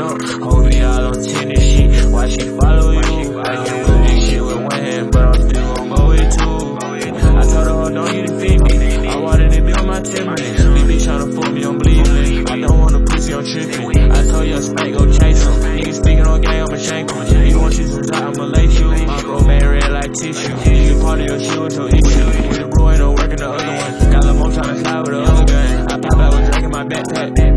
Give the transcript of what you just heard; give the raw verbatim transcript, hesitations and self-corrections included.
up. Hopefully I don't tennis shit. Why she follow you? I can do this shit with one hand, but I'm still gon' go with two. I told her, hold on, you defeat me. I wanted to be on my ten minutes. These bitch tryna fool me, I'm bleeding. I don't want a pussy, I'm tripping. I told you a spank, go chase him. Niggas speaking on game, I'ma shank him. You want you some I'ma lace you. My bro man red like tissue. You can part of your shit with your issue. With the bro ain't no working the other one. Got Lamo tryna slide with the other gun. I pop out with Drake in my backpack.